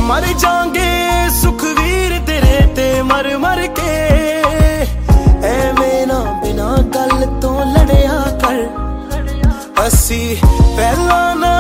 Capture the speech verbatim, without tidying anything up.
मर जांगे सुखवीर तेरे ते मर मर के, एवें ना बिना गल तो लड़िया कर। असी पहला ना